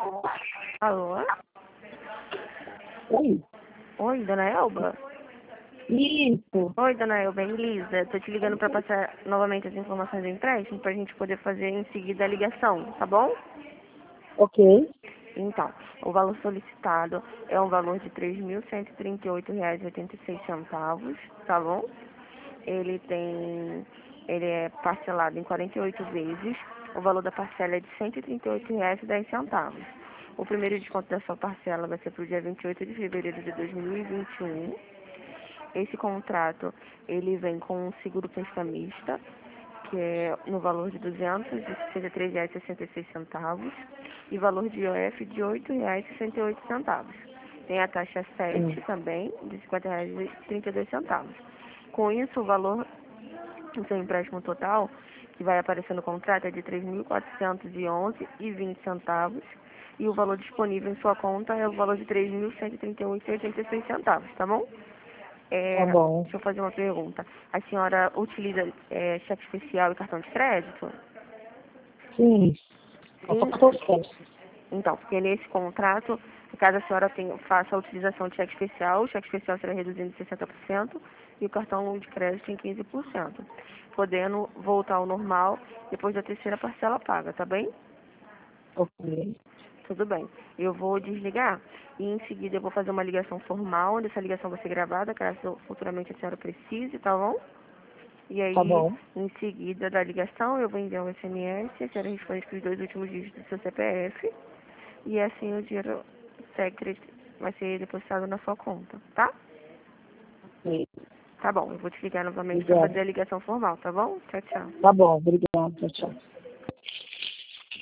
Alô? Oi. Oi, dona Elba? Isso. Oi, dona Elba, é Elisa. Tô te ligando pra passar novamente as informações do empréstimo pra gente poder fazer em seguida a ligação, tá bom? Ok. Então, o valor solicitado é um valor de R$ 3.138,86, tá bom? Ele é parcelado em 48 vezes. O valor da parcela é de R$ 138,10. O primeiro desconto da sua parcela vai ser para o dia 28 de fevereiro de 2021. Esse contrato, ele vem com um seguro prestamista, que é no valor de R$ 263,66 e valor de IOF de R$ 8,68. Tem a taxa 7 também, de R$ 50,32. Com isso, o valor do seu empréstimo total, que vai aparecer no contrato, é de R$ 3.411,20 e o valor disponível em sua conta é o valor de R$ 3.131,86, tá bom? Tá bom. Deixa eu fazer uma pergunta. A senhora utiliza cheque especial e cartão de crédito? Sim. Eu Sim. tô certo. Então, porque nesse contrato, caso a senhora faça a utilização de cheque especial, o cheque especial será reduzido em 60% e o cartão de crédito em 15%, podendo voltar ao normal depois da terceira parcela paga, tá bem? Ok. Tudo bem. Eu vou desligar e em seguida eu vou fazer uma ligação formal, onde essa ligação vai ser gravada, caso futuramente a senhora precise, tá bom? E Tá aí, bom. em seguida da ligação, eu vou enviar um SMS, a senhora responde com os 2 últimos dígitos do seu CPF, e assim o dinheiro vai ser depositado na sua conta, tá? Ok. Tá bom, eu vou te ligar novamente para fazer Obrigada. a ligação formal, tá bom? Tchau, tchau. Tá bom. Obrigada. Tchau, tchau.